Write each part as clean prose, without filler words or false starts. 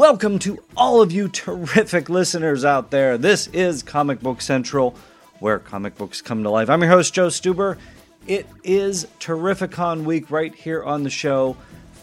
Welcome to all of you terrific listeners out there. This is Comic Book Central, where comic books come to life. I'm your host, Joe Stuber. It is Terrificon week right here on the show.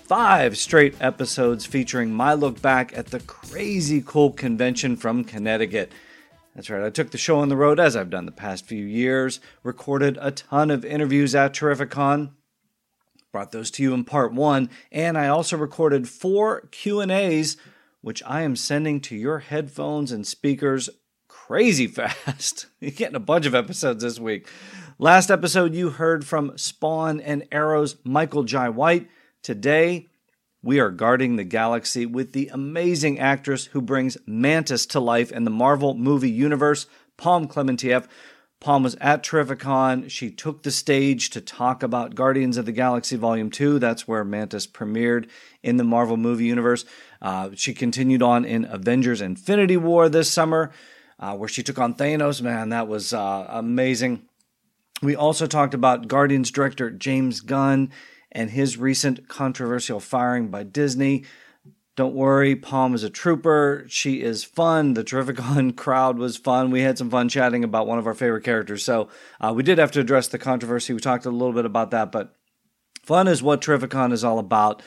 5 straight episodes featuring my look back at the crazy cool convention from Connecticut. That's right, I took the show on the road as I've done the past few years, recorded a ton of interviews at Terrificon, brought those to you in part 1, and I also recorded 4 Q&As, which I am sending to your headphones and speakers crazy fast. You're getting a bunch of episodes this week. Last episode, you heard from Spawn and Arrow's Michael Jai White. Today, we are guarding the galaxy with the amazing actress who brings Mantis to life in the Marvel movie universe, Pom Klementieff. Pom was at Terrificon. She took the stage to talk about Guardians of the Galaxy Volume 2. That's where Mantis premiered in the Marvel movie universe. She continued on in Avengers Infinity War this summer, where she took on Thanos. Man, that was amazing. We also talked about Guardians director James Gunn and his recent controversial firing by Disney. Don't worry, Pom is a trooper. She is fun. The Terrificon crowd was fun. We had some fun chatting about one of our favorite characters. So we did have to address the controversy. We talked a little bit about that, but fun is what Terrificon is all about.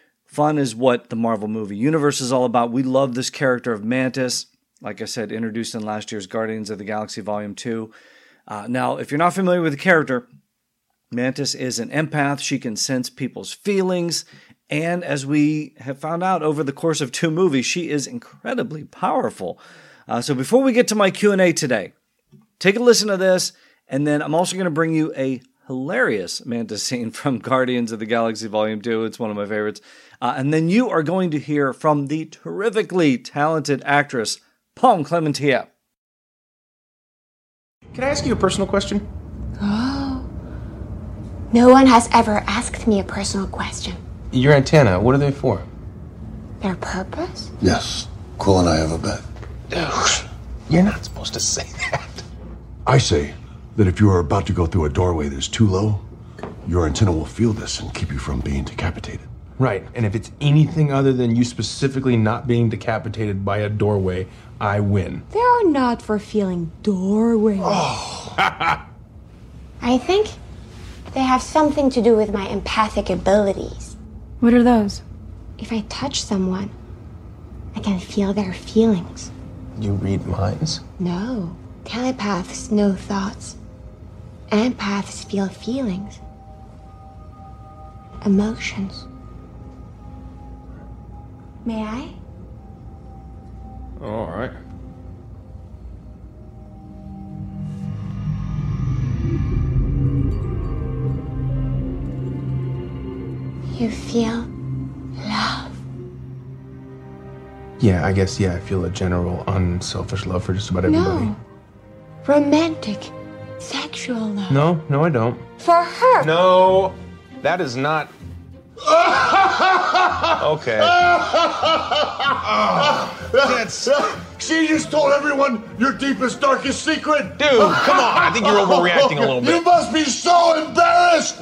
Fun is what the Marvel movie universe is all about. We love this character of Mantis. Like I said, introduced in last year's Guardians of the Galaxy Volume 2. Now, if you're not familiar with the character, Mantis is an empath. She can sense people's feelings. And as we have found out over the course of 2 movies, she is incredibly powerful. So before we get to my Q&A today, take a listen to this. And then I'm also going to bring you a hilarious Mantis scene from Guardians of the Galaxy Volume 2. It's one of my favorites. And then you are going to hear from the terrifically talented actress, Pom Klementieff. Can I ask you a personal question? Oh. No one has ever asked me a personal question. Your antenna, what are they for? Their purpose? Yes. Quill and I have a bet. Dude, you're not supposed to say that. I say that if you are about to go through a doorway that is too low, your antenna will feel this and keep you from being decapitated. Right, and if it's anything other than you specifically not being decapitated by a doorway, I win. They are not for feeling doorways. Oh. I think they have something to do with my empathic abilities. What are those? If I touch someone, I can feel their feelings. You read minds? No. Telepaths know thoughts. Empaths feel feelings. Emotions. May I? All right. You feel love. Yeah, I guess, I feel a general unselfish love for just about everybody. No. Romantic, sexual love. No, I don't. For her. No, that is not... Okay. She just told everyone your deepest, darkest secret. Dude, come on. I think you're overreacting a little bit. You must be so embarrassed.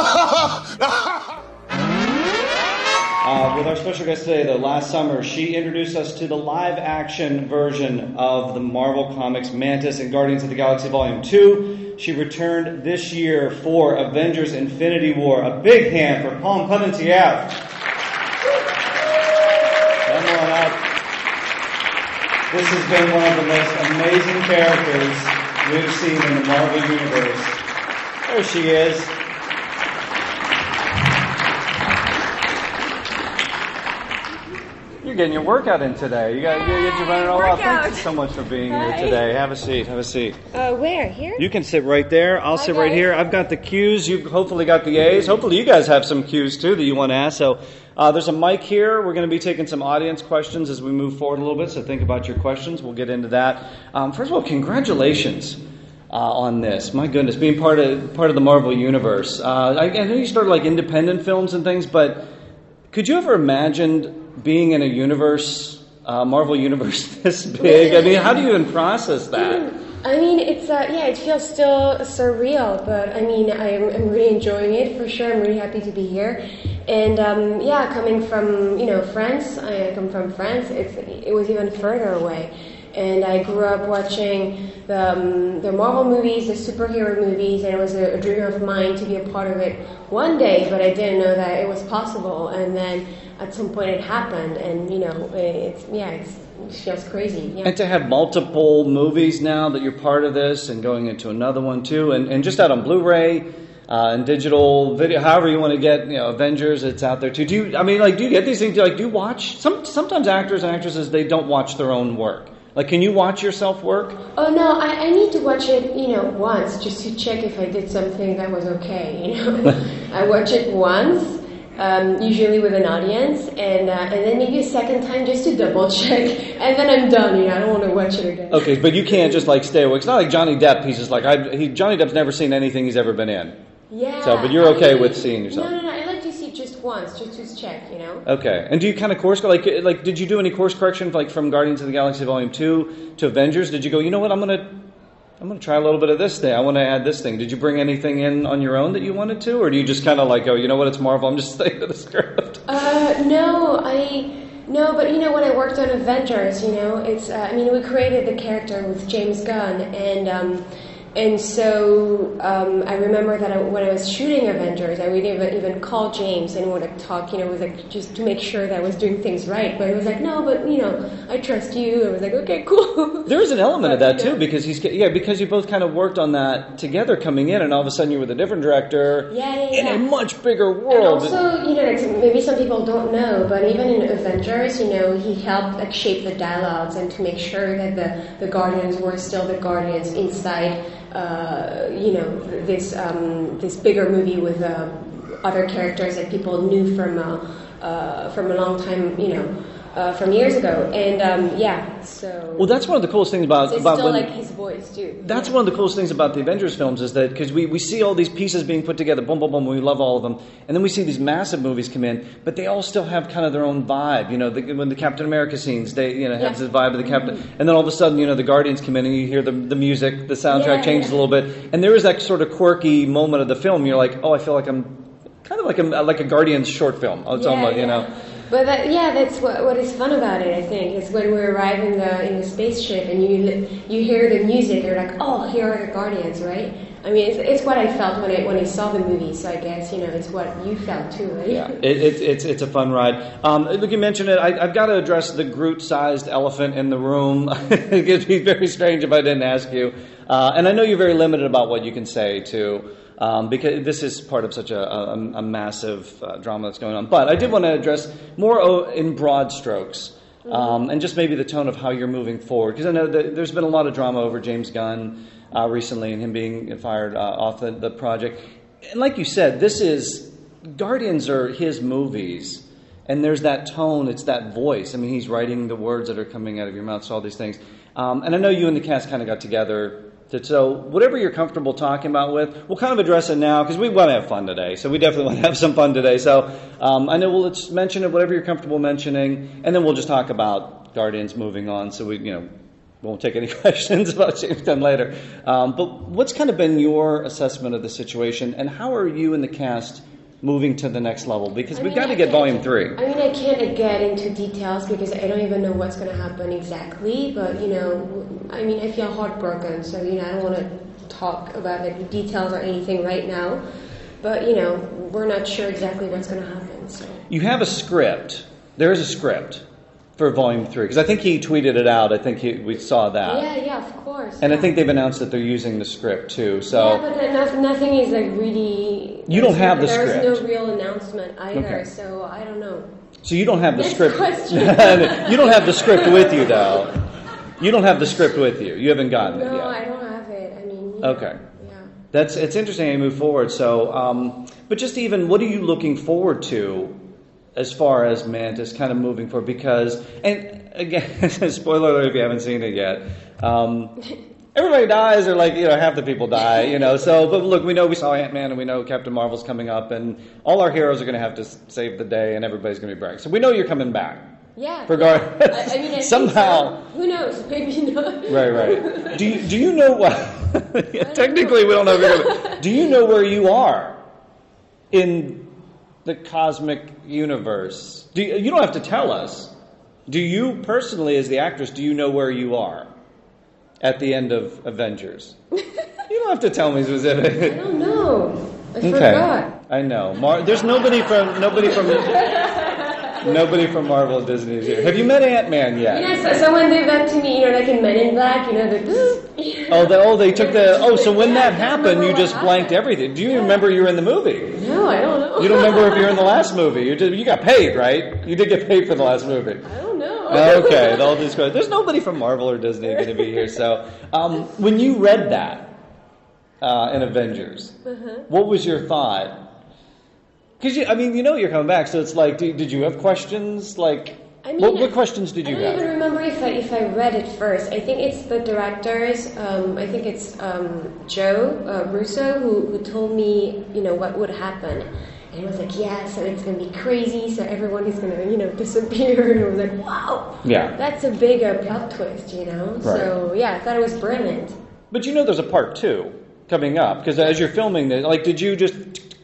With our special guest today, though, last summer, she introduced us to the live-action version of the Marvel Comics Mantis in Guardians of the Galaxy Volume 2. She returned this year for Avengers Infinity War. A big hand for Pom Klementieff. Come on up. This has been one of the most amazing characters we've seen in the Marvel Universe. There she is. You're getting your workout in today. You got you running all out. Thank you so much for being here today. Have a seat. Where? Here? You can sit right there. I'll sit right here. I've got the Q's. You've hopefully got the A's. Hopefully you guys have some Q's too that you want to ask. So there's a mic here. We're going to be taking some audience questions as we move forward a little bit. So think about your questions. We'll get into that. First of all, congratulations on this. My goodness, being part of the Marvel Universe. I know you started like independent films and things, but could you ever imagine being in a universe, Marvel universe this big? I mean, how do you even process that? I mean, it's it feels still surreal, but I mean, I'm really enjoying it for sure. I'm really happy to be here, and coming from France, I come from France. It was even further away, and I grew up watching the Marvel movies, the superhero movies, and it was a dream of mine to be a part of it one day, but I didn't know that it was possible, and then at some point it happened, and it feels crazy. Yeah. And to have multiple movies now that you're part of this and going into another one too, and just out on Blu-ray and digital video, however you want to get, Avengers, it's out there too. Do you get these things? Do you watch? Sometimes actors and actresses, they don't watch their own work. Like, can you watch yourself work? Oh no, I need to watch it, once just to check if I did something that was okay. I watch it once. Usually with an audience, and then maybe a second time just to double check, and then I'm done. I don't want to watch it again. Okay, but you can't just stay away. It's not like Johnny Depp. He's just like Johnny Depp's never seen anything he's ever been in. Yeah. So, but you're okay with seeing yourself? No. I like to see it just once, just to check. Okay, and do you kind of course like did you do any course correction from Guardians of the Galaxy Volume 2 to Avengers? Did you go, you know what, I'm gonna try a little bit of this thing. I want to add this thing. Did you bring anything in on your own that you wanted to, or do you just kind of go, you know what, it's Marvel, I'm just sticking to the script? No, but when I worked on Avengers, it's we created the character with James Gunn, and so I remember that when I was shooting Avengers, I would even call James and would talk, with just to make sure that I was doing things right. But he was like, no, but I trust you. I was like, okay, cool. There is an element of that too, because because you both kind of worked on that together coming in, and all of a sudden you were the different director in a much bigger world. And also, maybe some people don't know, but even in Avengers, he helped shape the dialogues and to make sure that the Guardians were still the Guardians inside. This bigger movie with other characters that people knew from a long time, from years ago, and so. Well, that's one of the coolest things about. It's still like his voice too. That's one of the coolest things about the Avengers films is that because we see all these pieces being put together, boom, boom, boom, we love all of them, and then we see these massive movies come in, but they all still have kind of their own vibe. When the Captain America scenes, they have this vibe of the Captain, and then all of a sudden, the Guardians come in and you hear the music, the soundtrack changes a little bit, and there is that sort of quirky moment of the film. You're like, oh, I feel like I'm kind of like a Guardians short film. It's almost, But that's what is fun about it. I think is when we arrive in the spaceship and you hear the music. You're like, oh, here are the Guardians, right? I mean, it's what I felt when I saw the movie. So I guess it's what you felt too, right? Yeah, it's a fun ride. Look, you mentioned it. I've got to address the Groot-sized elephant in the room. It'd be very strange if I didn't ask you. And I know you're very limited about what you can say too. Because this is part of such a massive drama that's going on. But I did want to address more in broad strokes, and just maybe the tone of how you're moving forward. Because I know that there's been a lot of drama over James Gunn recently and him being fired off the project. And like you said, Guardians are his movies, and there's that tone, it's that voice. I mean, he's writing the words that are coming out of your mouth, so all these things. And I know you and the cast kind of got together. So whatever you're comfortable talking about we'll kind of address it now because we want to have fun today. So we definitely want to have some fun today. So I know we'll just mention it, whatever you're comfortable mentioning, and then we'll just talk about Guardians moving on. So we won't take any questions about James Gunn later. But what's kind of been your assessment of the situation, and how are you and the cast moving to the next level? Because we've got to get Volume 3. I can't get into details because I don't even know what's going to happen exactly. But, I feel heartbroken. So, I don't want to talk about the details or anything right now. But, we're not sure exactly what's going to happen. So. You have a script. There is a script for Volume 3. Because I think he tweeted it out. I think we saw that. Yeah, of course. And I think they've announced that they're using the script, too. So. Yeah, but nothing is really... You don't have the script. There's no real announcement either, so I don't know. So you don't have the script. Question. You don't have the script with you, though. You don't have the script with you. You haven't gotten it yet. No, I don't have it. Okay. Yeah. It's interesting how you move forward. So, but just even, what are you looking forward to as far as Mantis kind of moving forward? Because, and again, spoiler alert if you haven't seen it yet, everybody dies, or half the people die, So, but look, we know we saw Ant-Man, and we know Captain Marvel's coming up, and all our heroes are going to have to save the day, and everybody's going to be back. So we know you're coming back. Yeah. Regardless, I mean, I somehow. think so. Who knows? Maybe not. Right. Do you know what? Technically, we don't know. Do you know where you are in the cosmic universe? You don't have to tell us. Do you personally, as the actress, do you know where you are at the end of Avengers? You don't have to tell me specifically. I don't know. I forgot. I know. There's nobody from Marvel or Disney is here. Have you met Ant-Man yet? Yes, someone did that to me, like in Men in Black, They took so when that happened, you just blanked everything. Do you remember you were in the movie? No, I don't know. You don't remember if you were in the last movie. You got paid, right? You did get paid for the last movie. I don't know. Okay, they'll describe. There's nobody from Marvel or Disney going to be here. So, when you read that in Avengers, what was your thought? Because you're coming back, so it's like, did you have questions? Like, what questions did you have? I don't even remember if I read it first. I think it's the directors. I think it's Joe Russo who told me, what would happen. And it was like, so it's going to be crazy, so everyone is going to, disappear. And I was like, wow. Yeah. That's a big plot twist, Right. So, I thought it was brilliant. But there's a part 2 coming up. Because as you're filming this, did you just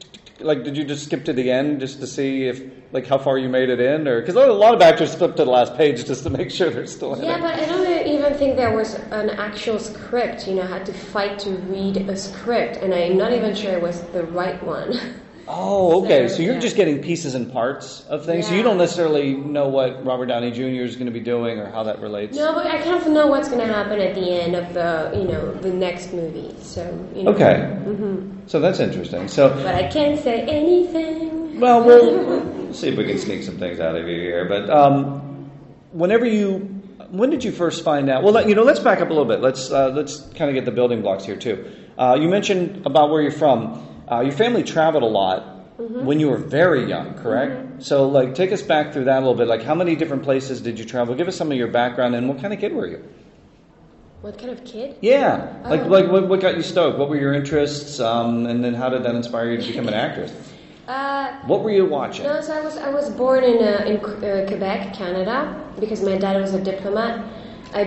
skip to the end just to see if, how far you made it in? Or because a lot of actors flip to the last page just to make sure they're still in it. Yeah, but I don't even think there was an actual script. I had to fight to read a script, and I'm not even sure it was the right one. Oh, okay. So you're just getting pieces and parts of things. Yeah. So you don't necessarily know what Robert Downey Jr. is going to be doing or how that relates. No, but I kind of know what's going to happen at the end of the next movie. So Okay. So that's interesting. But I can't say anything. Well, we'll see if we can sneak some things out of you here. But when did you first find out? Well, let's back up a little bit. Let's kind of get the building blocks here too. You mentioned about where you're from. Your family traveled a lot when you were very young, correct? So, take us back through that a little bit. How many different places did you travel? Give us some of your background, and what kind of kid were you? What kind of kid? Yeah. What got you stoked? What were your interests? And then how did that inspire you to become an actress? What were you watching? No, so I was born in Quebec, Canada, because my dad was a diplomat. I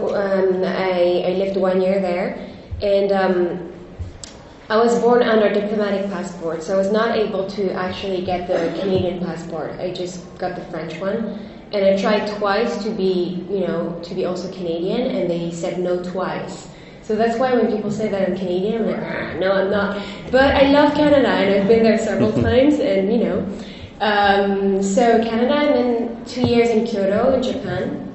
lived 1 year there, and I was born under diplomatic passport, so I was not able to actually get the Canadian passport. I just got the French one, and I tried twice to be also Canadian, and they said no twice. So that's why when people say that I'm Canadian, I'm like, no, I'm not. But I love Canada, and I've been there several times, and so Canada, and then 2 years in Kyoto, in Japan.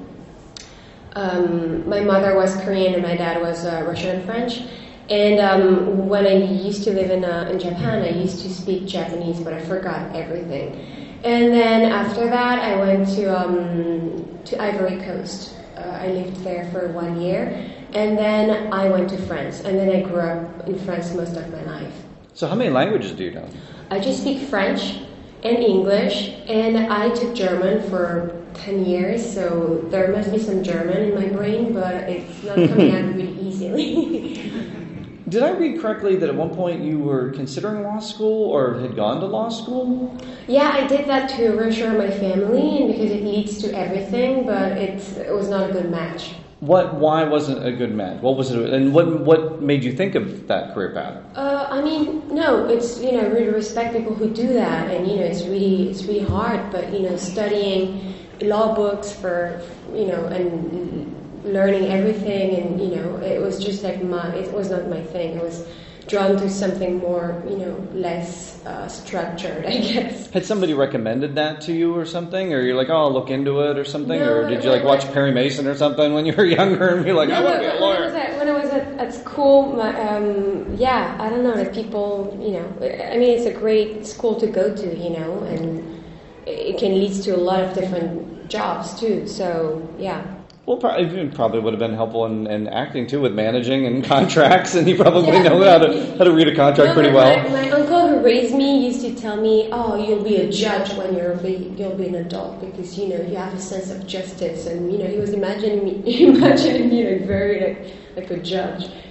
My mother was Korean, and my dad was Russian and French. And when I used to live in Japan, I used to speak Japanese, but I forgot everything. And then after that, I went to Ivory Coast. I lived there for 1 year, and then I went to France, and then I grew up in France most of my life. So how many languages do you know? I just speak French and English, and I took German for 10 years, so there must be some German in my brain, but it's not coming out really easily. Did I read correctly that at one point you were considering law school or had gone to law school? Yeah, I did that to reassure my family, and because it leads to everything, but it was not a good match. Why wasn't a good match? What was it, and what made you think of that career path? No, it's really respect people who do that, and it's really hard. But studying law books for and learning everything, and it was just like it was not my thing. I was drawn to something more less structured, I guess. Had somebody recommended that to you or something, or you're like, oh, I'll look into it or something? No, or did you watch Perry Mason or something when you were younger and be like, I want to be a lawyer? When I was at school, I don't know, like people, it's a great school to go to, and it can lead to a lot of different jobs too, so yeah. Well, it probably would have been helpful in acting too, with managing and contracts, and you probably know how to read a contract pretty well. My uncle who raised me used to tell me, "Oh, you'll be a judge when you'll be an adult because you have a sense of justice." And he was imagining me like very like a judge.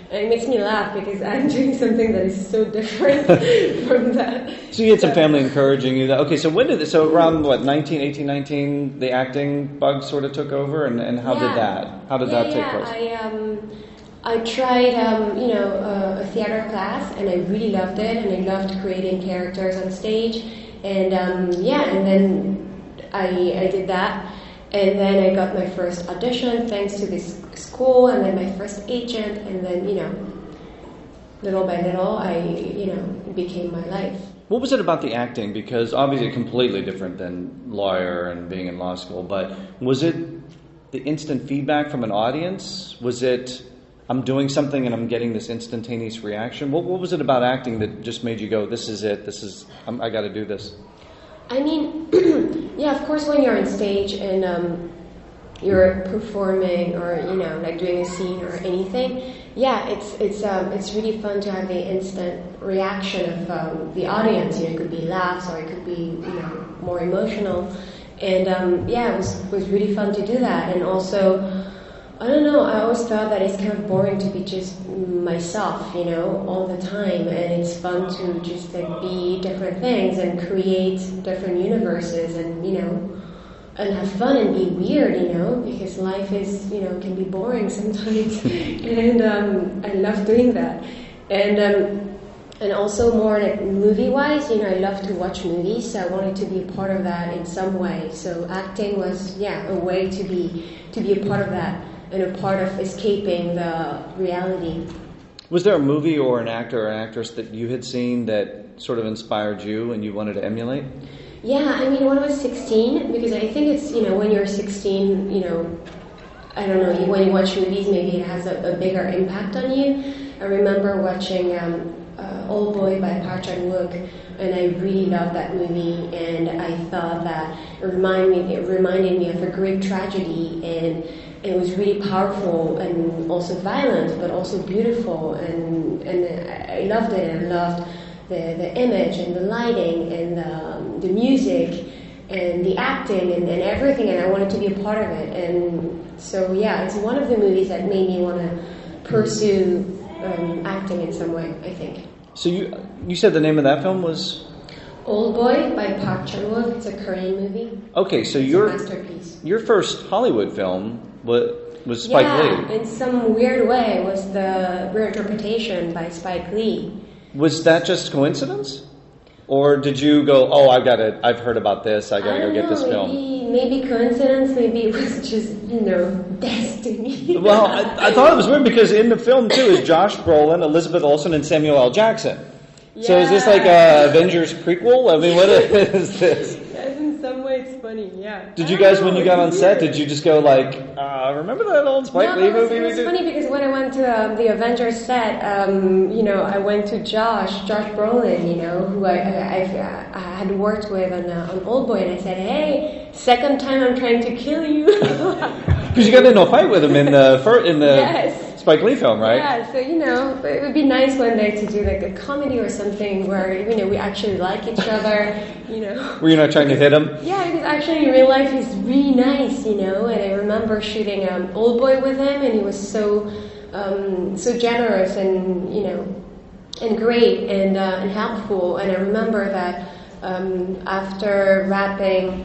And it makes me laugh because I'm doing something that is so different from that. So you had some family encouraging you that, okay, so when did this, so around what, 18, 19, the acting bug sort of took over, and how did that take place? I tried, a theater class, and I really loved it, and I loved creating characters on stage, and and then I did that, and then I got my first audition thanks to this school, and then my first agent, and then, little by little, it became my life. What was it about the acting? Because obviously completely different than lawyer and being in law school, but was it the instant feedback from an audience? Was it, I'm doing something and I'm getting this instantaneous reaction? What was it about acting that just made you go, this is it, I got to do this? I mean, yeah, of course, when you're on stage and you're performing or like doing a scene or anything, yeah, it's really fun to have the instant reaction of the audience. It could be laughs or it could be more emotional, and it was really fun to do that. And also, I don't know, I always thought that it's kind of boring to be just myself, all the time, and it's fun to just like be different things and create different universes and and have fun and be weird, because life is, can be boring sometimes, and I love doing that. And also more like movie-wise, I love to watch movies, so I wanted to be a part of that in some way. So acting was, a way to be a part of that and a part of escaping the reality. Was there a movie or an actor or an actress that you had seen that sort of inspired you and you wanted to emulate? Yeah, I mean, when I was 16, because I think it's, when you're 16, I don't know, when you watch movies, maybe it has a bigger impact on you. I remember watching Old Boy by Park Chan-wook, and I really loved that movie, and I thought that it reminded me of a Greek tragedy, and it was really powerful and also violent, but also beautiful, and I loved it, and I loved the image and the lighting and the music and the acting and everything, and I wanted to be a part of it. And so, it's one of the movies that made me want to pursue acting in some way, I think. So you said the name of that film was? Old Boy by Park Chan-wook. It's a Korean movie. Okay, so it's a masterpiece. Your first Hollywood film was Spike Lee. In some weird way, it was the reinterpretation by Spike Lee. Was that just coincidence? Or did you go, I've heard about this, I gotta go get this film? Maybe coincidence, maybe it was just, destiny. Well, I thought it was weird because in the film, too, is Josh Brolin, Elizabeth Olsen, and Samuel L. Jackson. Yeah. So is this like a Avengers prequel? I mean, what is this? In some way it's funny, yeah. Did you guys, when you got on set, did you just go like, remember that old Spike Lee movie? It was funny because when I went to the Avengers set, I went to Josh Brolin, who I had worked with on Old Boy, and I said, hey, second time I'm trying to kill you. Because you got into a fight with him in the yes. Spike Lee film, right? Yeah, so, it would be nice one day to do like a comedy or something where, we actually like each other, Were you not trying to hit him? Yeah, because actually in real life he's really nice, and I remember shooting Old Boy with him, and he was so generous and, and great and helpful. And I remember that after wrapping,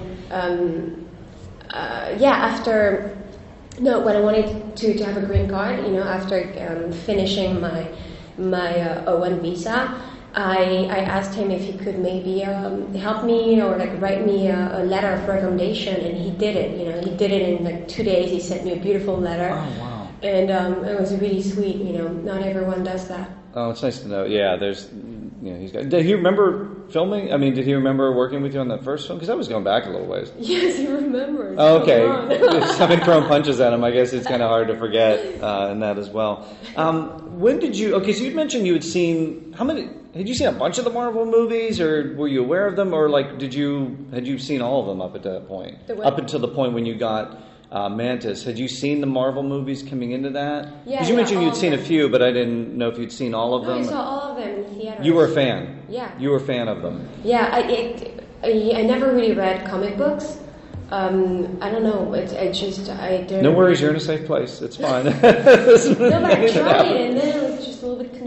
when I wanted to have a green card, after finishing my O1 visa, I asked him if he could maybe help me or like write me a letter of recommendation, and he did it. He did it in like 2 days. He sent me a beautiful letter. Oh wow! And it was really sweet. Not everyone does that. Oh, it's nice to know. Yeah, there's. Did he remember filming? I mean, did he remember working with you on that first film? Because I was going back a little ways. Yes, he remembers. Oh, okay. I've been throwing punches at him. I guess it's kind of hard to forget in that as well. When did you? Okay, so you mentioned you had seen how many? Had you seen a bunch of the Marvel movies, or were you aware of them, or like had you seen all of them up at that point? Up until the point when you got Mantis, had you seen the Marvel movies coming into that? Yeah. Because you mentioned you'd seen a few, but I didn't know if you'd seen all of them. I saw all of them in theaters. You were a fan. Yeah. You were a fan of them. Yeah, I never really read comic books. I don't know. I didn't. No worries, you're in a safe place. It's fine. No, but I tried, and then it was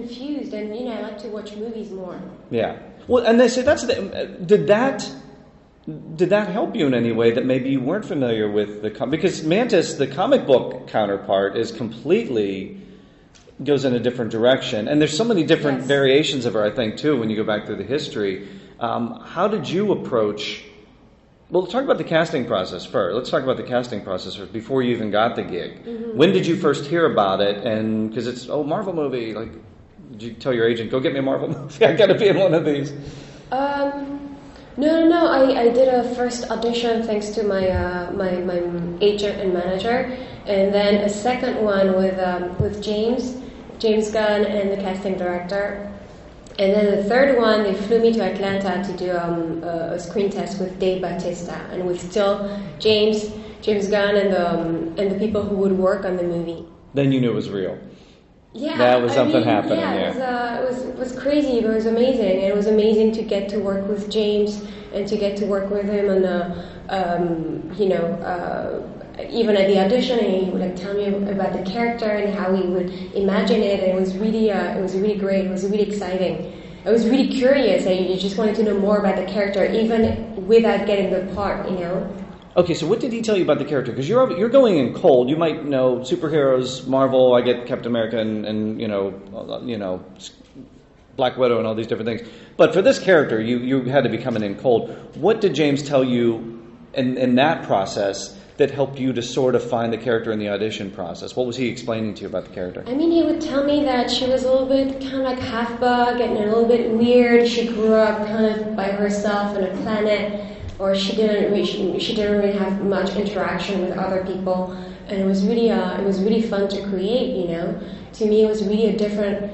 confused, and I like to watch movies more. Yeah. Well, and they say did that help you in any way that maybe you weren't familiar with because Mantis, the comic book counterpart, is completely goes in a different direction, and there's so many different variations of her, I think, too, when you go back through the history. How did you approach? Well, let's talk about the casting process first. Let's talk about the casting process first before you even got the gig. Mm-hmm. When did you first hear about it? And because it's Marvel movie, like, did you tell your agent, go get me a Marvel movie? I got to be in one of these. No. I did a first audition thanks to my agent and manager, and then a second one with James Gunn and the casting director. And then the third one, they flew me to Atlanta to do a screen test with Dave Bautista and with still James Gunn and the people who would work on the movie. Then you knew it was real. Yeah, that was something happening. Yeah, it was crazy, but it was amazing. And it was amazing to get to work with James and to get to work with him on even at the audition, and he would tell me about the character and how he would imagine it. And it was really great. It was really exciting. I was really curious. I just wanted to know more about the character, even without getting the part. Okay, so what did he tell you about the character? Because you're going in cold. You might know superheroes, Marvel. I get Captain America and Black Widow and all these different things. But for this character, you had to be coming in cold. What did James tell you in that process that helped you to sort of find the character in the audition process? What was he explaining to you about the character? I mean, he would tell me that she was a little bit kind of like half-bug and a little bit weird. She grew up kind of by herself on a planet, or she didn't really have much interaction with other people. And it was really fun to create, To me, it was really a different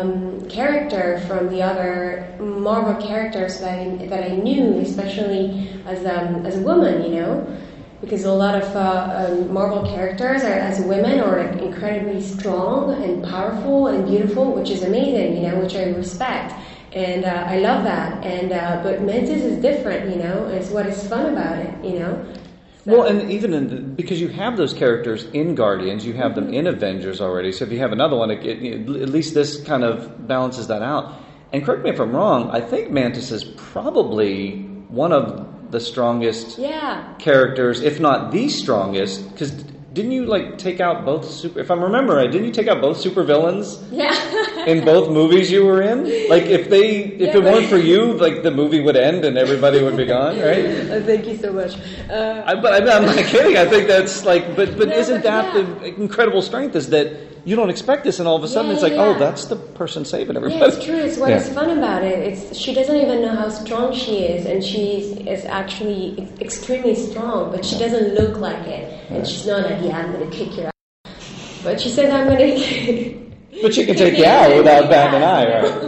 character from the other Marvel characters that I knew, especially as a woman, Because a lot of Marvel characters as women are incredibly strong and powerful and beautiful, which is amazing, which I respect. And I love that. And but Mantis is different, It's what is fun about it, So. Well, and even because you have those characters in Guardians, you have them in Avengers already. So if you have another one, at least this kind of balances that out. And correct me if I'm wrong, I think Mantis is probably one of the strongest characters, if not the strongest, because didn't you take out both if I remember right, didn't you take out both supervillains? Yeah. In both movies you were in? If it weren't for you, the movie would end and everybody would be gone, right? Thank you so much. I'm not kidding. I think that's isn't that the incredible strength is that you don't expect this and all of a sudden it's oh, that's the person saving everybody. Yeah, it's true. It's what is fun about it. She doesn't even know how strong she is, and she is actually extremely strong, but she doesn't look like it. And she's not I'm going to kick your ass. But she says, I'm going to... But she can take you out without batting an eye,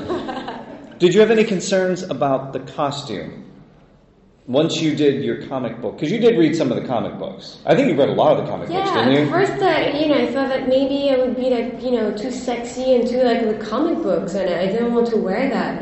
right? Did you have any concerns about the costume? Once you did your comic book, because you did read some of the comic books. I think you read a lot of the comic books, didn't you? Yeah, at first, I thought that maybe I would be too sexy and too the comic books, and I didn't want to wear that,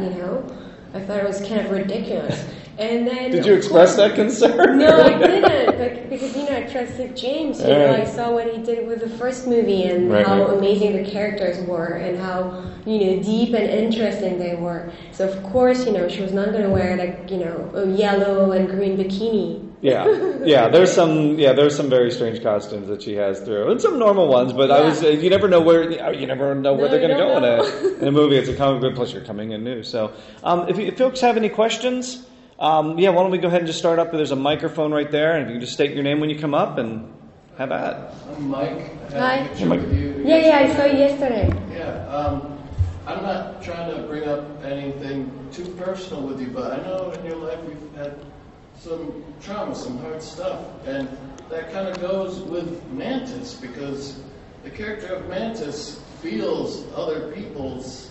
I thought it was kind of ridiculous. And then did you express that concern? No, I didn't, because I trusted James. I saw what he did with the first movie and how amazing the characters were and how deep and interesting they were. So of course, she was not going to wear a yellow and green bikini. Yeah. There's some very strange costumes that she has through, and some normal ones. But you never know where they're going to go in a movie. It's a comic book. Plus, you're coming in new. So, if folks have any questions. Why don't we go ahead and just start up? There's a microphone right there, and if you can just state your name when you come up and have at it. I'm Mike. Hi. With you I saw you yesterday. Yeah, I'm not trying to bring up anything too personal with you, but I know in your life you've had some trauma, some hard stuff, and that kind of goes with Mantis, because the character of Mantis feels other people's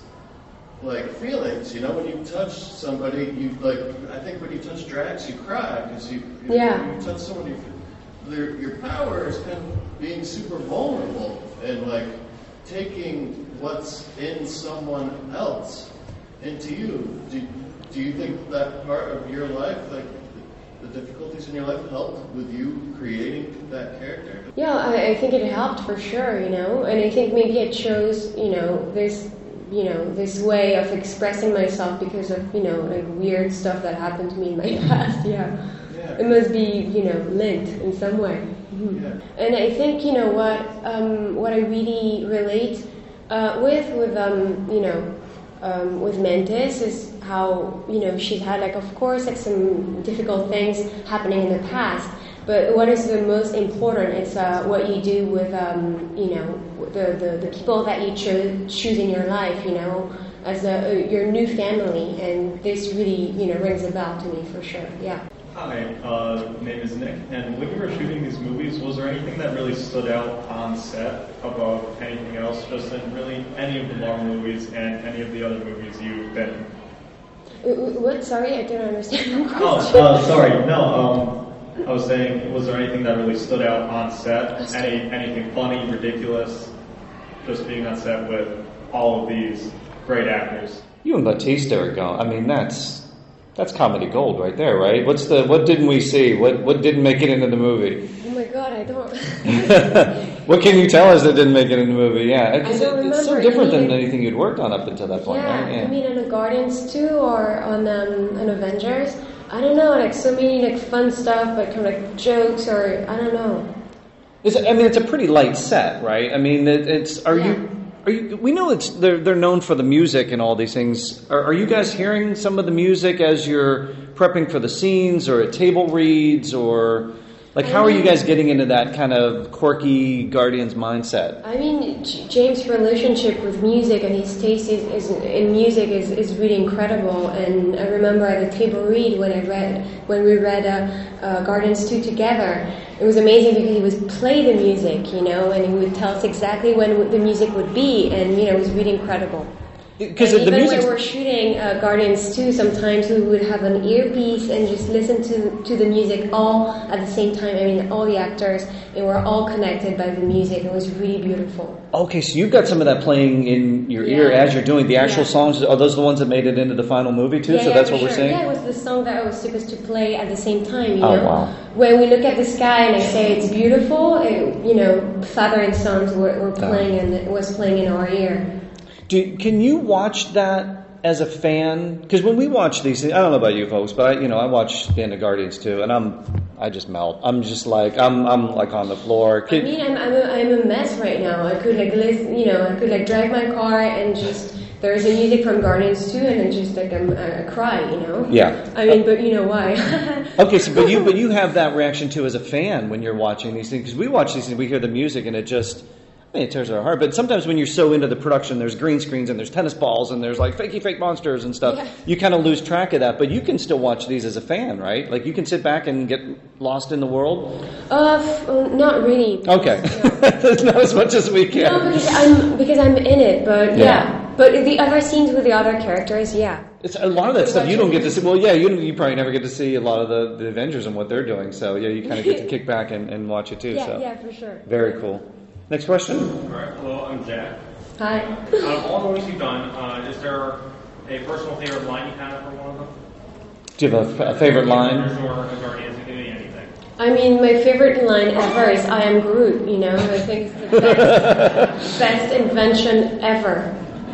feelings, when you touch somebody, I think when you touch Drax, you cry, because you touch somebody, your power is kind of being super vulnerable and taking what's in someone else into you. Do you think that part of your life, the difficulties in your life, helped with you creating that character? Yeah, I think it helped for sure, and I think maybe it shows, this way of expressing myself because of, like weird stuff that happened to me in my past. Yeah. It must be, linked in some way. Mm-hmm. Yeah. And I think, what I really relate with Mantis is how, she's had, of course, some difficult things happening in the past. But what is the most important is what you do with, the people that you choose in your life, as your new family. And this really, rings a bell to me for sure, yeah. Hi, name is Nick, and when you were shooting these movies, was there anything that really stood out on set above anything else, just in really any of the Marvel movies and any of the other movies you've been in? What? Sorry, I don't understand the question. Sorry, no, I was saying, was there anything that really stood out on set? Anything funny, ridiculous, just being on set with all of these great actors? You and Batista are going. I mean, that's comedy gold right there, right? What didn't we see? What didn't make it into the movie? Oh my God, I don't. What can you tell us that didn't make it in the movie? Yeah, I don't remember. It's so different than anything you'd worked on up until that point, right? Yeah. I mean, on the Guardians 2 or on Avengers, I don't know, so many fun stuff, but kind of jokes or I don't know. It's a pretty light set, right? I mean, we know they're known for the music and all these things. Are you guys hearing some of the music as you're prepping for the scenes or at table reads or how are you guys getting into that kind of quirky Guardians mindset? I mean, James' relationship with music and his taste in music is really incredible. And I remember at the table read when we read Guardians 2 together. It was amazing because he would play the music, and he would tell us exactly when the music would be, and it was really incredible. Because even when we were shooting Guardians 2, sometimes we would have an earpiece and just listen to the music all at the same time. I mean, all the actors, and we're all connected by the music. It was really beautiful. Okay, so you've got some of that playing in your ear as you're doing the actual songs. Are those the ones that made it into the final movie too? So that's what we're saying? Yeah, it was the song that I was supposed to play at the same time, Oh, wow. When we look at the sky and I say it's beautiful, father and sons were playing and it was playing in our ear. Can you watch that as a fan? Because when we watch these things, I don't know about you folks, but I watch the end of Guardians too, and I just melt. I'm just I'm on the floor. I mean, I'm a mess right now. I could listen, I could drive my car and just there's a music from Guardians 2 and then just I cry, Yeah. I mean, but you know why? Okay, so but you have that reaction too as a fan when you're watching these things, because we watch these things, we hear the music and it just. It tears our heart, but sometimes when you're so into the production, there's green screens and there's tennis balls and there's fake monsters and stuff. Yeah. You kind of lose track of that, but you can still watch these as a fan, right? You can sit back and get lost in the world. Not really. Okay, not as much as we can. No, because I'm in it, but yeah. But the other scenes with the other characters, yeah. It's a lot of that stuff you don't get to see. Well, yeah, you probably never get to see a lot of the Avengers and what they're doing. So yeah, you kind of get to kick back and watch it too. Yeah, for sure. Very cool. Next question. All right. Hello, I'm Jack. Hi. Out of all the movies you've done, is there a personal favorite line you have for one of them? Do you have a favorite line? Or Guardians, it could be anything. I mean, my favorite line ever is "I am Groot." I think it's the best invention ever.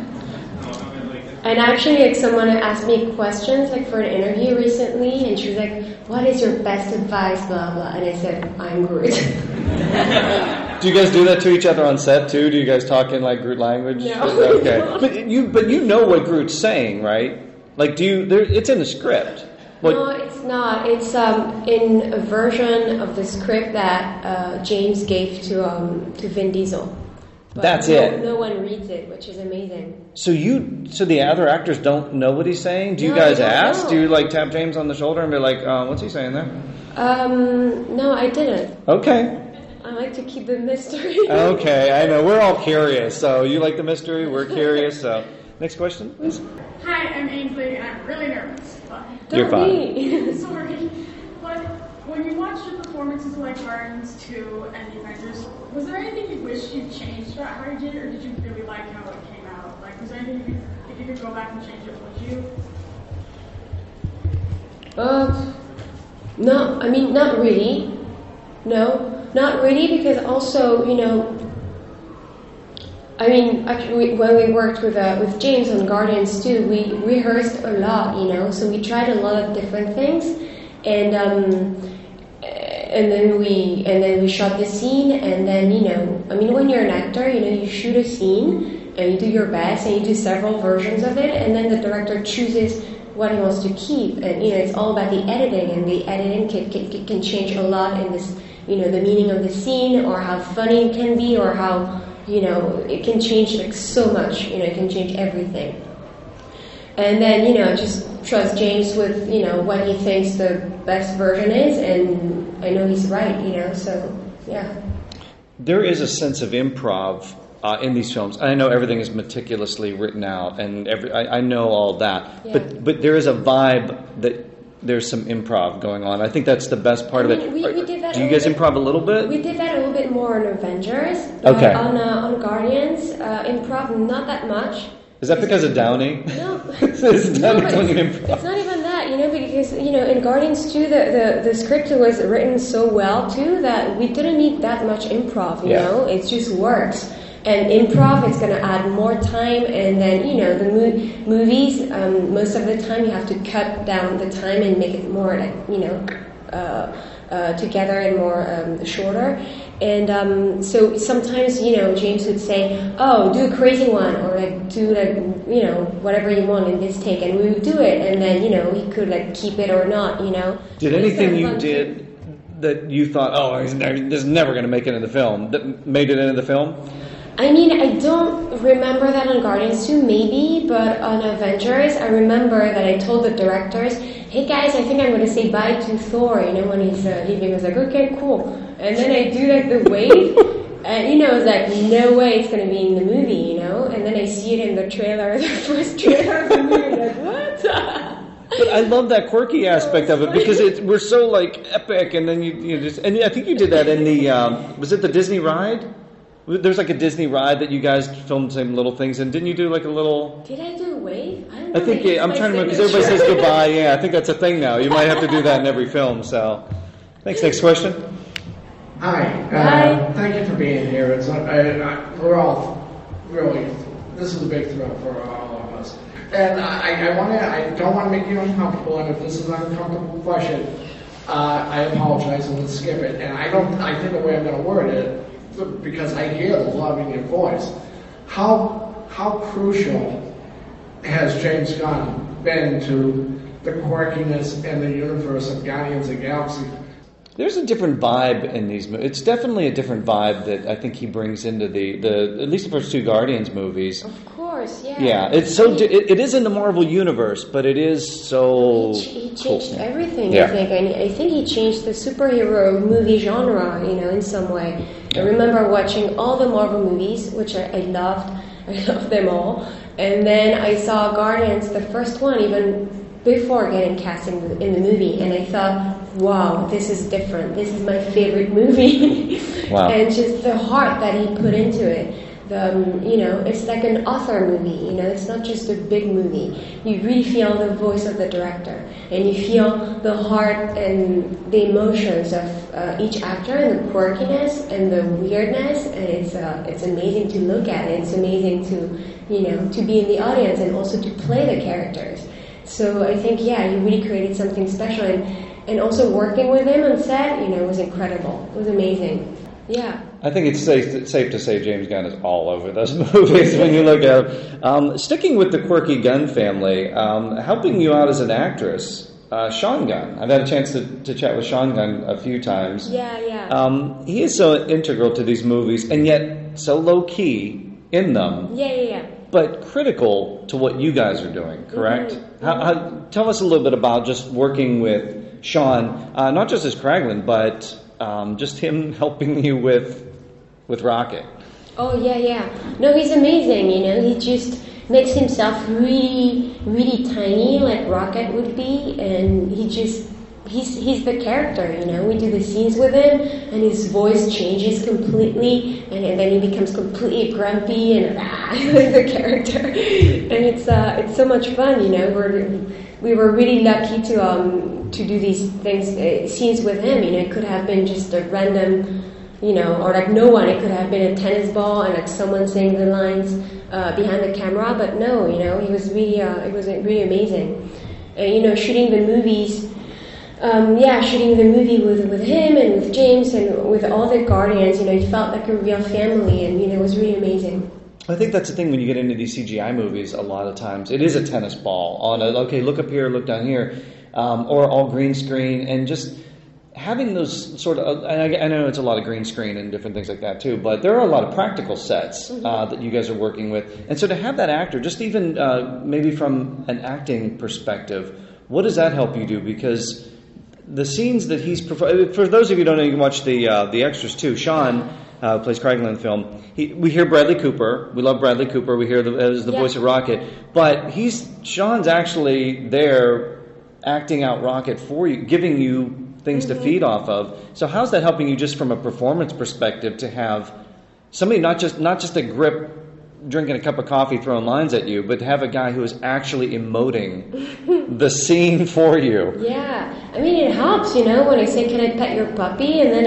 And actually, someone asked me questions for an interview recently, and she was like, "What is your best advice?" Blah blah, and I said, "I'm Groot." Do you guys do that to each other on set too? Do you guys talk in Groot language? No. Okay, but you know what Groot's saying, right? It's in the script. No, it's not. It's in a version of the script that James gave to Vin Diesel. But that's it. No one reads it, which is amazing. So the other actors don't know what he's saying? Do you guys ask? Know. Do you tap James on the shoulder and be like, what's he saying there? No, I didn't. Okay. I like to keep the mystery. Okay, I know. We're all curious. So you like the mystery, we're curious. So next question, please. Hi, I'm Ainsley, and I'm really nervous. But you're fine. Sorry. But when you watched the performances like Guardians 2 and the Avengers, was there anything you wish you changed about how you did, or did you really like how it came out? Was there anything if you could go back and change it, would you? No, I mean, not really. No, not really, because also, I mean, actually, when we worked with James on Guardians 2, we rehearsed a lot, so we tried a lot of different things, and then we shot the scene, and then, when you're an actor, you shoot a scene, and you do your best, and you do several versions of it, and then the director chooses what he wants to keep, and, it's all about the editing, and the editing can change a lot in this, the meaning of the scene, or how funny it can be, or how, it can change like so much, it can change everything. And then, just trust James with, what he thinks the best version is, and I know he's right, so, yeah. There is a sense of improv in these films. I know everything is meticulously written out, and I know all that, yeah. But there is a vibe that there's some improv going on. I think that's the best part of it. We did that. Do you guys improv a little bit? We did that a little bit more on Avengers. But okay. On Guardians, improv not that much. Is that because of Downey? No. It's not even that, because, in Guardians 2, the script was written so well, too, that we didn't need that much improv, you know? It just works. And improv is going to add more time, and then, the movies, most of the time you have to cut down the time and make it more, together and more shorter. And so sometimes, James would say, oh, do a crazy one, or do whatever you want in this take, and we would do it, and then, he could keep it or not, Did anything you did that you thought, oh, this is never going to make it in the film, that made it into the film? I mean, I don't remember that on Guardians 2, maybe, but on Avengers, I remember that I told the directors, hey guys, I think I'm going to say bye to Thor, when he's leaving. I was like, okay, cool. And then I do the wave, and I was like, no way it's going to be in the movie, and then I see it in the trailer, the first trailer of the movie, like, what? But I love that quirky aspect of it, because we're so epic, and then you just, and I think you did that in the, was it the Disney ride? There's a Disney ride that you guys filmed some little things, and didn't you do a little... Did I do a wave? I don't know. I think, I'm trying to remember, because everybody says goodbye. Yeah, I think that's a thing now. You might have to do that in every film, so... Thanks. Next question. Hi. Hi. Thank you for being here. It's we're all really... This is a big thrill for all of us. And I don't want to make you uncomfortable, and if this is an uncomfortable question, I apologize and we'll skip it. And I think the way I'm going to word it, because I hear the love in your voice. How crucial has James Gunn been to the quirkiness and the universe of Guardians of the Galaxy? There's a different vibe in these movies. It's definitely a different vibe that I think he brings into the at least the first two Guardians movies. Of course, yeah. Yeah, it's so it is in the Marvel universe, but it is so. He changed everything. Yeah. I think. I think he changed the superhero movie genre. In some way. I remember watching all the Marvel movies, which I loved. I loved them all. And then I saw Guardians, the first one, even before getting cast in the movie. And I thought, wow, this is different. This is my favorite movie. Wow. And just the heart that he put into it. It's like an author movie, it's not just a big movie. You really feel the voice of the director, and you feel the heart and the emotions of each actor, and the quirkiness and the weirdness, and it's amazing to look at, and it's amazing to be in the audience and also to play the characters. So I think, he really created something special, and also working with him on set, was incredible. It was amazing. Yeah. I think it's safe to say James Gunn is all over those movies when you look at it. Sticking with the quirky Gunn family, helping you out as an actress, Sean Gunn. I've had a chance to chat with Sean Gunn a few times. Yeah. He is so integral to these movies, and yet so low-key in them. Yeah. But critical to what you guys are doing, correct? Mm-hmm. Tell us a little bit about just working with Sean, not just as Kraglin, but... just him helping you with Rocket. Oh, yeah. No, he's amazing, He just makes himself really, really tiny, like Rocket would be, and he's the character, We do the scenes with him, and his voice changes completely, and then he becomes completely grumpy and like the character. And it's so much fun, We were really lucky to do these things, scenes with him. It could have been just a random or like no one. It could have been a tennis ball and like someone saying the lines behind the camera, but no, he was really, it was really amazing. Shooting the movies, shooting the movie with him and with James and with all the Guardians, it felt like a real family, and it was really amazing. I think that's the thing when you get into these CGI movies. A lot of times, it is a tennis ball on a look up here, look down here, or all green screen, and just having those sort of. And I know it's a lot of green screen and different things like that too, but there are a lot of practical sets that you guys are working with, and so to have that actor, just even maybe from an acting perspective, what does that help you do? Because the scenes that he's for those of you who don't know, you can watch the extras too. Sean. Plays Kraglin in the film. We hear Bradley Cooper. We love Bradley Cooper. We hear as the voice of Rocket. But Sean's actually there acting out Rocket for you, giving you things to feed off of. So how's that helping you just from a performance perspective to have somebody not just a grip drinking a cup of coffee throwing lines at you, but to have a guy who is actually emoting the scene for you? Yeah. I mean, it helps, when I say, can I pet your puppy? And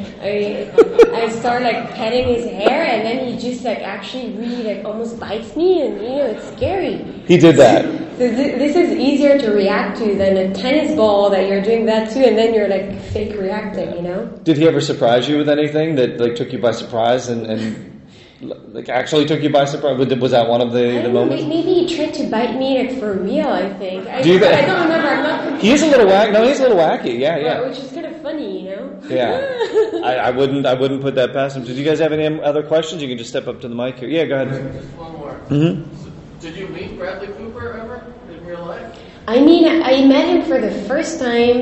then I start like petting his hair, and then he just like actually really like almost bites me, and it's scary. He did that. So this is easier to react to than a tennis ball that you're doing that to, and then you're like fake reacting, Did he ever surprise you with anything that like took you by surprise and like actually took you by surprise? Was that one of the moments? Maybe he tried to bite me like for real, I think. I don't remember. I'm not. He is a little wacky. No, he's a little wacky. Yeah. Which is kind of funny, Yeah. I wouldn't put that past him. Did you guys have any other questions? You can just step up to the mic here. Yeah, go ahead. Just one more. Mm-hmm. Did you meet Bradley Cooper ever in real life? I mean, I met him for the first time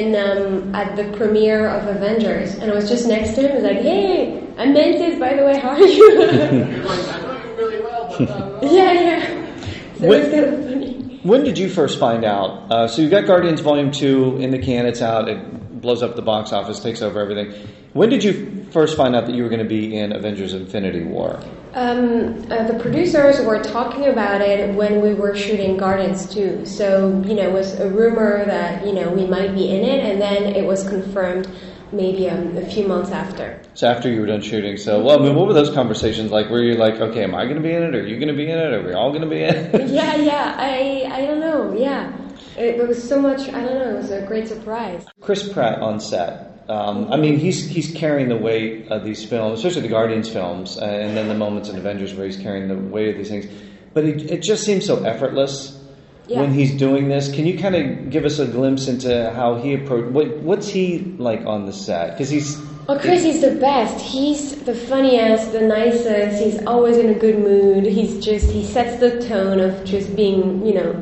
at the premiere of Avengers, and I was just next to him. I was like, "Hey, I'm Mantis, by the way. How are you?" You're like, "I know you really well, but not at all." Yeah. So it was kind of funny. When did you first find out? So you've got Guardians Volume 2 in the can. It's out. It blows up the box office, takes over everything. When did you first find out that you were going to be in Avengers Infinity War? The producers were talking about it when we were shooting Guardians 2. So, it was a rumor that, we might be in it, and then it was confirmed maybe a few months after. So after you were done shooting. So, what were those conversations like? Were you like, okay, am I going to be in it? Are you going to be in it? Are we all going to be in it? Yeah. I don't know. Yeah. It was so much, I don't know, it was a great surprise. Chris Pratt on set. I mean, he's carrying the weight of these films, especially the Guardians films, and then the moments in Avengers where he's carrying the weight of these things. But it just seems so effortless when he's doing this. Can you kind of give us a glimpse into how he approached? What's he like on the set? Because he's... Oh, Chris is the best. He's the funniest, the nicest. He's always in a good mood. He sets the tone of just being,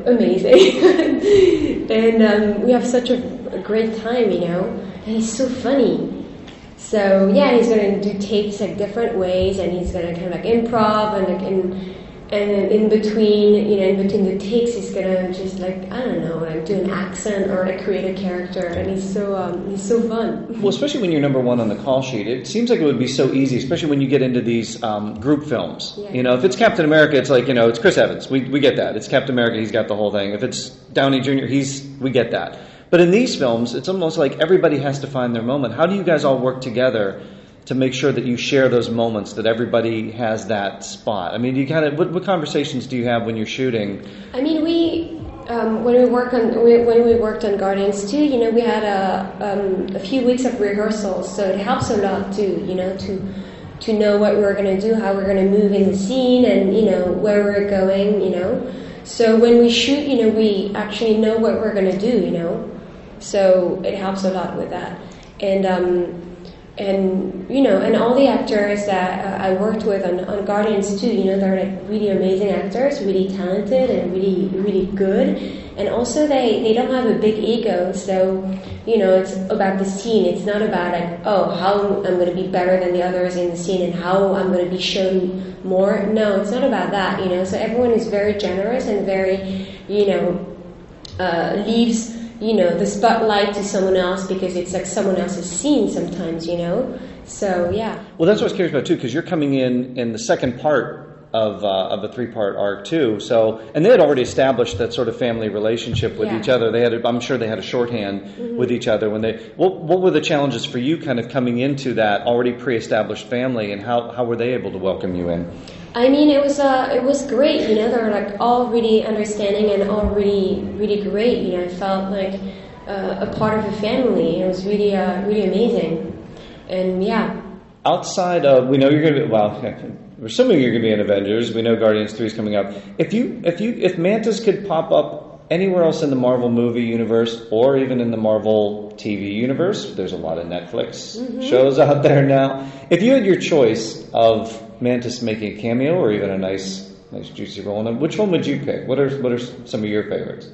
amazing. And we have such a great time, And he's so funny. So he's gonna do takes like different ways, and he's gonna kind of like improv and in between the takes, he's gonna just like do an accent or like create a character, and he's so fun. Well, especially when you're number one on the call sheet, it seems like it would be so easy, especially when you get into these group films. Yeah. If it's Captain America, it's like it's Chris Evans. We get that. It's Captain America. He's got the whole thing. If it's Downey Jr., we get that. But in these films, it's almost like everybody has to find their moment. How do you guys all work together to make sure that you share those moments, that everybody has that spot? I mean, do you kind of what conversations do you have when you're shooting? I mean, when we worked on Guardians 2, we had a few weeks of rehearsals, so it helps a lot too, to know what we're going to do, how we're going to move in the scene, and where we're going, So when we shoot, we actually know what we're going to do, So it helps a lot with that, and all the actors that I worked with on Guardians too, they're like really amazing actors, really talented and really, really good. And also they don't have a big ego, so, it's about the scene. It's not about like, how I'm going to be better than the others in the scene and how I'm going to be shown more. No, it's not about that, So everyone is very generous and very, leaves the spotlight to someone else because it's like someone else's scene sometimes, So, yeah. Well, that's what I was curious about, too, because you're coming in the second part of a 3-part arc too. So, and they had already established that sort of family relationship with each other. They had, I'm sure, they had a shorthand with each other when they. What were the challenges for you, kind of coming into that already pre-established family, and how were they able to welcome you in? I mean, it was great. You know, they were like all really understanding and all really great. You know, I felt like a part of a family. It was really amazing, and yeah. Outside of, we know you're going to be, well, we're assuming you're going to be in Avengers. We know Guardians 3 is coming up. If Mantis could pop up anywhere else in the Marvel movie universe, or even in the Marvel TV universe, there's a lot of Netflix shows out there now. If you had your choice of Mantis making a cameo, or even a nice juicy role in it, which one would you pick? What are some of your favorites?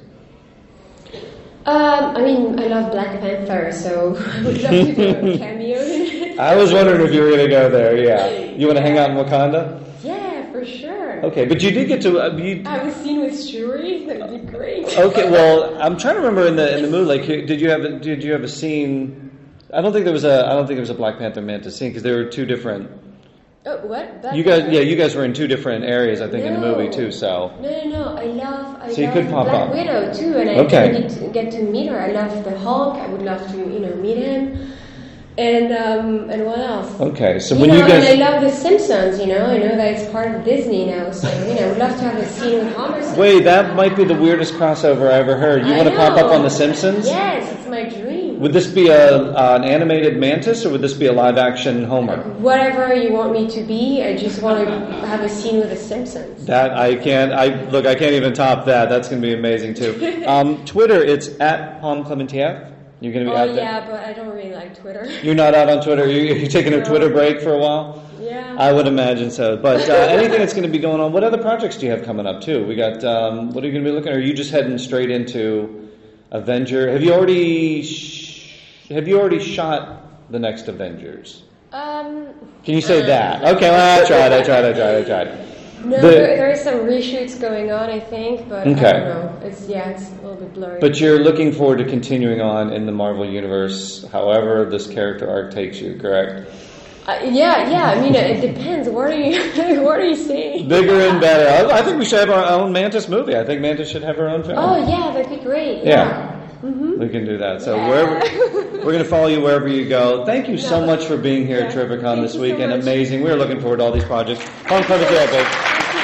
I mean, I love Black Panther, so I would love to do a cameo in it. I was wondering if you were going to go there, yeah. You want to hang out in Wakanda? Yeah, for sure. Okay, but you did get to... I have a scene with Shuri, that would be great. Okay, well, I'm trying to remember in the movie, like, did you have a scene... I don't think there was a Black Panther Mantis scene, because there were two different... Oh, what? Black you guys were in two different areas, I think, in the movie too. So no. I love you could pop Black up. Widow too, and I didn't get to meet her. I love the Hulk. I would love to meet him. And what else? Okay, so you when you guys, and I love The Simpsons. I know that it's part of Disney now, so I would love to have a scene with Homer Simpson. Wait, that might be the weirdest crossover I ever heard. You want to pop up on The Simpsons? Yes, it's my dream. Would this be an animated Mantis, or would this be a live-action Homer? Whatever you want me to be, I just want to have a scene with The Simpsons. That I can't even top that. That's going to be amazing too. Twitter, it's at Palm Clementieff. You're going to be out there? Yeah, but I don't really like Twitter. You're not out on Twitter? You're taking a Twitter break for a while? Yeah. I would imagine so. But anything that's going to be going on, what other projects do you have coming up too? We got, what are you going to be looking at? Are you just heading straight into Avenger? Have you already shot the next Avengers? Can you say that? Okay, well, I tried. No, there are some reshoots going on, I think, but I don't know. It's a little bit blurry. But you're looking forward to continuing on in the Marvel Universe, however this character arc takes you, correct? Yeah. I mean, it depends. What are you saying? Bigger and better. I think we should have our own Mantis movie. I think Mantis should have her own film. Oh, yeah, that'd be great. Yeah. We can do that. So we're going to follow you wherever you go. Thank you so much for being here at Terrificon this weekend. Amazing. We're looking forward to all these projects. Palm Clementieff, babe.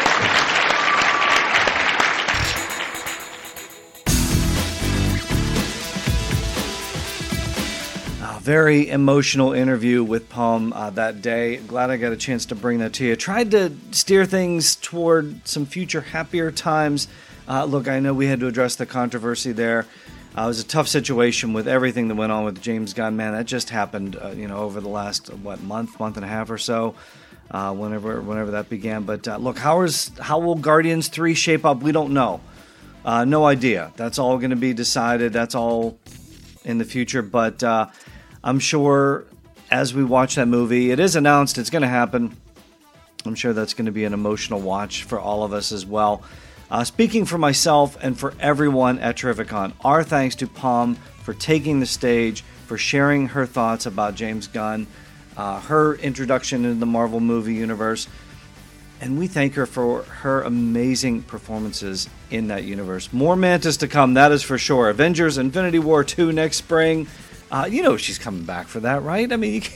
Very emotional interview with Palm that day. Glad I got a chance to bring that to you. Tried to steer things toward some future happier times. Look, I know we had to address the controversy there. It was a tough situation with everything that went on with James Gunn. Man, that just happened, over the last month and a half or so, whenever that began. But look, how will Guardians 3 shape up? We don't know. No idea. That's all going to be decided. That's all in the future. But I'm sure as we watch that movie, it is announced it's going to happen. I'm sure that's going to be an emotional watch for all of us as well. Speaking for myself and for everyone at Terrificon, our thanks to Palm for taking the stage, for sharing her thoughts about James Gunn, her introduction into the Marvel movie universe, and we thank her for her amazing performances in that universe. More Mantis to come, that is for sure. Avengers Infinity War 2 next spring. She's coming back for that, right? I mean,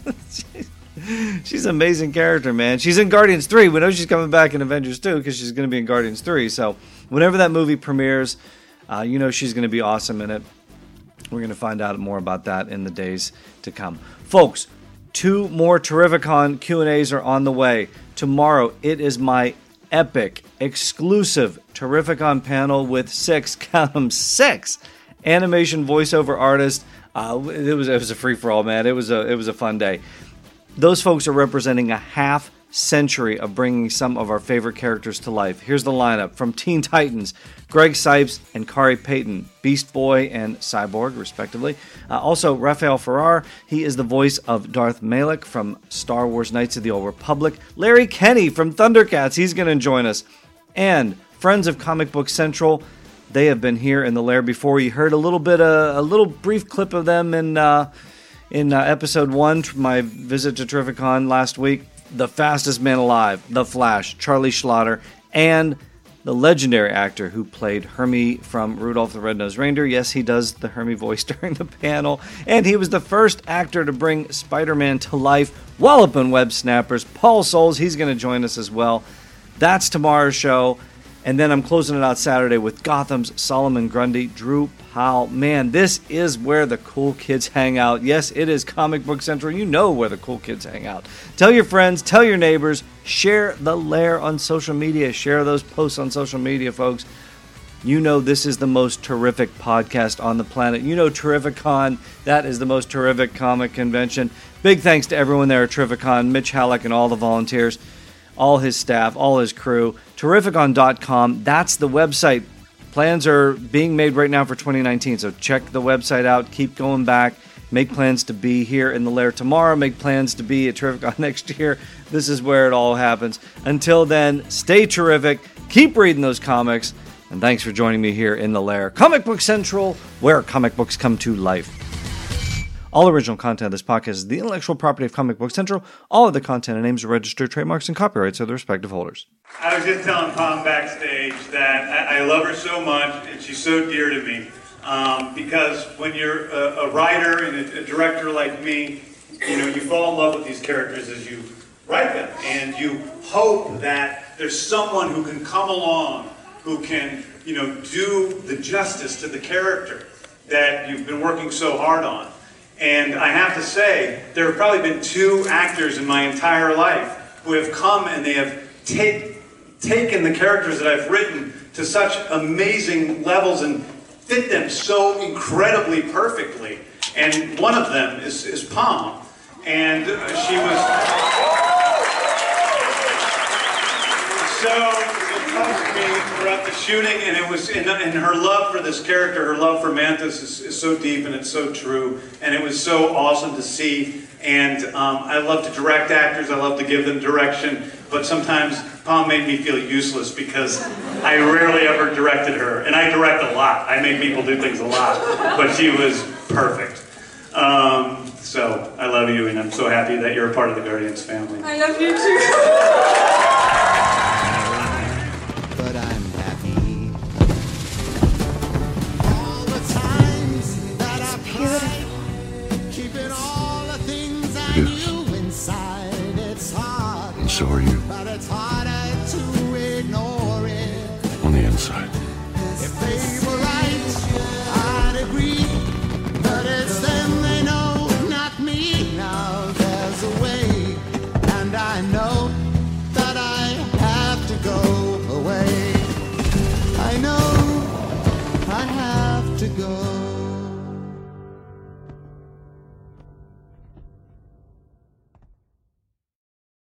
she's an amazing character, man. She's in Guardians 3. We know she's coming back in Avengers 2 because she's going to be in Guardians 3. So whenever that movie premieres, she's going to be awesome in it. We're going to find out more about that in the days to come. Folks, 2 more Terrificon Q&As are on the way. Tomorrow, it is my epic, exclusive Terrificon panel with 6 animation voiceover artists. It was a free-for-all, man. It was a fun day. Those folks are representing a half century of bringing some of our favorite characters to life. Here's the lineup from Teen Titans: Greg Sipes and Kari Payton, Beast Boy and Cyborg, respectively. Also, Rafael Ferrar, he is the voice of Darth Malak from Star Wars Knights of the Old Republic. Larry Kenney from Thundercats, he's going to join us. And friends of Comic Book Central, they have been here in the lair before. You heard a little brief clip of them in episode 1, my visit to Terrificon last week. the fastest man alive, The Flash, Charlie Schlatter, and the legendary actor who played Hermie from Rudolph the Red-Nosed Reindeer. Yes, he does the Hermie voice during the panel. And he was the first actor to bring Spider-Man to life while up on Web Snappers. Paul Soules, he's going to join us as well. That's tomorrow's show. And then I'm closing it out Saturday with Gotham's Solomon Grundy, Drew Powell. Man, this is where the cool kids hang out. Yes, it is Comic Book Central. You know where the cool kids hang out. Tell your friends, tell your neighbors, share the Lair on social media. Share those posts on social media, folks. You know this is the most terrific podcast on the planet. You know Terrificon, that is the most terrific comic convention. Big thanks to everyone there at Terrificon, Mitch Halleck and all the volunteers, all his staff, all his crew. Terrificon.com, that's the website. Plans are being made right now for 2019, so check the website out. Keep going back. Make plans to be here in the Lair tomorrow. Make plans to be at Terrificon next year. This is where it all happens. Until then, stay terrific. Keep reading those comics. And thanks for joining me here in the Lair. Comic Book Central, where comic books come to life. All original content of this podcast is the intellectual property of Comic Book Central. All of the content and names are registered trademarks and copyrights of the respective holders. I was just telling Pom backstage that I love her so much, and she's so dear to me. Because when you're a writer and a director like me, you know, you fall in love with these characters as you write them, and you hope that there's someone who can come along who can, you know, do the justice to the character that you've been working so hard on. And I have to say, there have probably been 2 actors in my entire life who have come and they have taken the characters that I've written to such amazing levels and fit them so incredibly perfectly. And one of them is Pom. And she was so close to me throughout the shooting, and it was, and her love for this character, her love for Mantis is so deep and it's so true, and it was so awesome to see. And I love to direct actors, I love to give them direction, but sometimes Pom made me feel useless because I rarely ever directed her, and I direct a lot. I make people do things a lot, but she was perfect. So I love you, and I'm so happy that you're a part of the Guardians family. I love you too. But I'm happy. All the times that I cried, keeping all the things I knew inside. It's hard. And so are you. But it's harder to ignore it. On the inside. If they were right, I'd agree. But it's them they know, not me. Now there's a way, and I know that I have to go away. I know I have to go.